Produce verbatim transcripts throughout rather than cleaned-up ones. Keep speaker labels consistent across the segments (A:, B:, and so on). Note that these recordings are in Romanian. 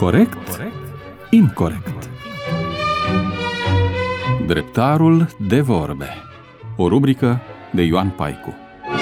A: Corect? Incorect. Dreptarul de vorbe. O rubrică de Ioan Paicu.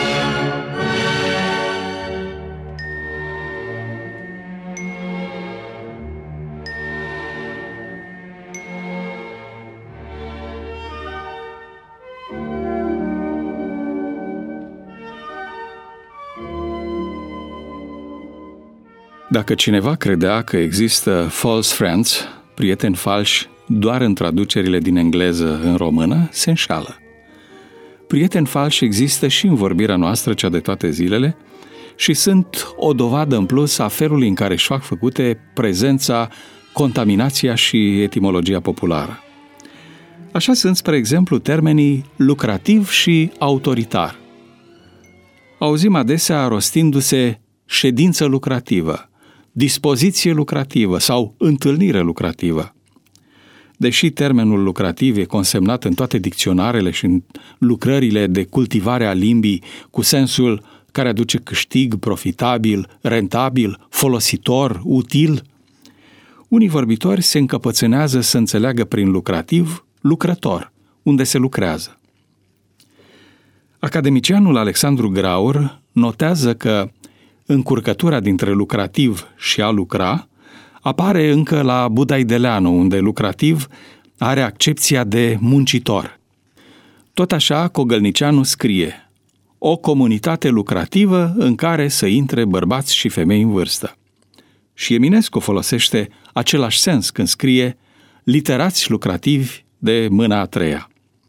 A: Dacă cineva credea că există false friends, prieteni falși, doar în traducerile din engleză în română, se înșală. Prieteni falși există și în vorbirea noastră, cea de toate zilele, și sunt o dovadă în plus a felului în care își fac făcute prezența, contaminația și etimologia populară. Așa sunt, spre exemplu, termenii lucrativ și autoritar. Auzim adesea rostindu-se ședință lucrativă, dispoziție lucrativă sau întâlnire lucrativă. Deși termenul lucrativ e consemnat în toate dicționarele și în lucrările de cultivare a limbii cu sensul care aduce câștig, profitabil, rentabil, folositor, util, unii vorbitori se încăpățânează să înțeleagă prin lucrativ lucrător, unde se lucrează. Academicianul Alexandru Graur notează că încurcătura dintre lucrativ și a lucra apare încă la Budaideleanu, unde lucrativ are accepția de muncitor. Tot așa, Cogălnicianu scrie: o comunitate lucrativă în care să intre bărbați și femei în vârstă. Și Eminescu folosește același sens când scrie literați lucrativi de mâna a treia.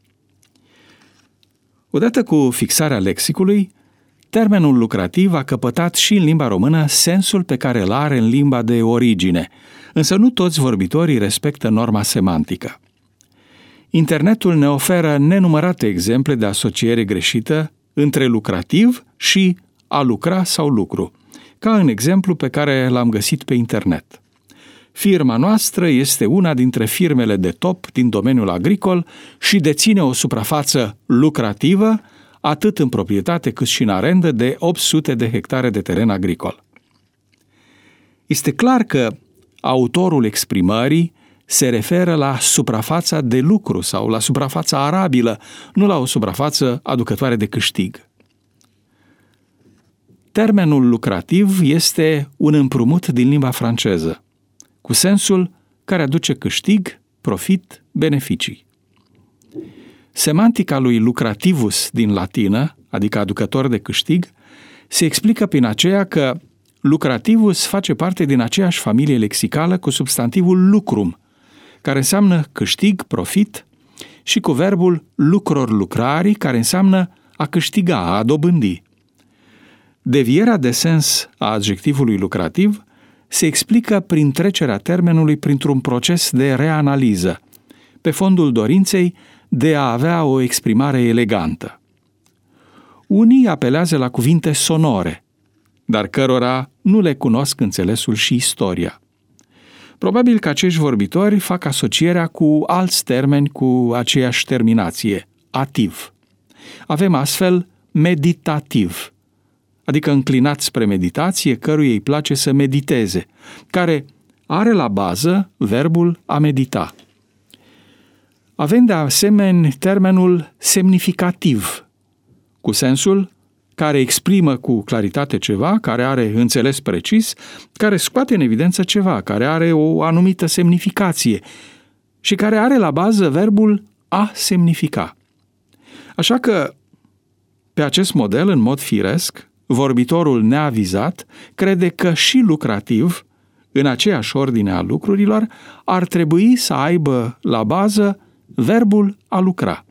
A: Odată cu fixarea lexicului, termenul lucrativ a căpătat și în limba română sensul pe care îl are în limba de origine, însă nu toți vorbitorii respectă norma semantică. Internetul ne oferă nenumărate exemple de asociere greșită între lucrativ și a lucra sau lucru, ca în exemplu pe care l-am găsit pe internet. Firma noastră este una dintre firmele de top din domeniul agricol și deține o suprafață lucrativă, atât în proprietate cât și în arendă, de opt sute de hectare de teren agricol. Este clar că autorul exprimării se referă la suprafața de lucru sau la suprafața arabilă, nu la o suprafață aducătoare de câștig. Termenul lucrativ este un împrumut din limba franceză, cu sensul care aduce câștig, profit, beneficii. Semantica lui lucrativus din latină, adică aducător de câștig, se explică prin aceea că lucrativus face parte din aceeași familie lexicală cu substantivul lucrum, care înseamnă câștig, profit, și cu verbul lucror lucrari, care înseamnă a câștiga, a dobândi. Devierea de sens a adjectivului lucrativ se explică prin trecerea termenului printr-un proces de reanaliză, pe fondul dorinței de a avea o exprimare elegantă. Unii apelează la cuvinte sonore, dar cărora nu le cunosc înțelesul și istoria. Probabil că acești vorbitori fac asocierea cu alți termeni cu aceeași terminație, ativ. Avem astfel meditativ, adică înclinat spre meditație, căruia îi place să mediteze, care are la bază verbul a medita. Avem de asemenea termenul semnificativ, cu sensul care exprimă cu claritate ceva, care are înțeles precis, care scoate în evidență ceva, care are o anumită semnificație și care are la bază verbul a semnifica. Așa că, pe acest model, în mod firesc, vorbitorul neavizat crede că și lucrativ, în aceeași ordine a lucrurilor, ar trebui să aibă la bază verbul a lucra.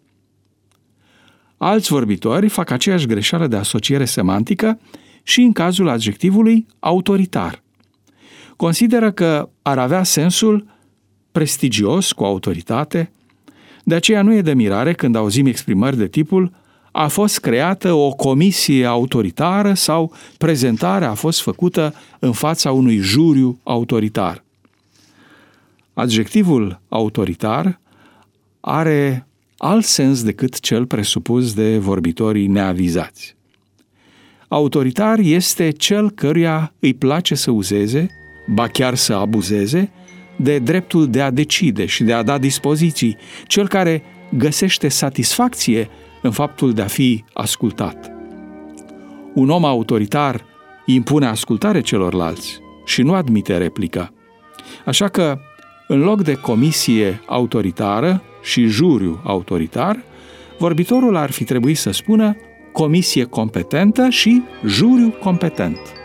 A: Alți vorbitori fac aceeași greșeală de asociere semantică și în cazul adjectivului autoritar. Consideră că ar avea sensul prestigios, cu autoritate, de aceea nu e de mirare când auzim exprimări de tipul a fost creată o comisie autoritară sau prezentarea a fost făcută în fața unui juriu autoritar. Adjectivul autoritar are alt sens decât cel presupus de vorbitorii neavizați. Autoritar este cel căruia îi place să uzeze, ba chiar să abuzeze, de dreptul de a decide și de a da dispoziții, cel care găsește satisfacție în faptul de a fi ascultat. Un om autoritar impune ascultare celorlalți și nu admite replică. Așa că, în loc de comisie autoritară și juriu autoritar, vorbitorul ar fi trebuit să spună comisie competentă și juriu competent.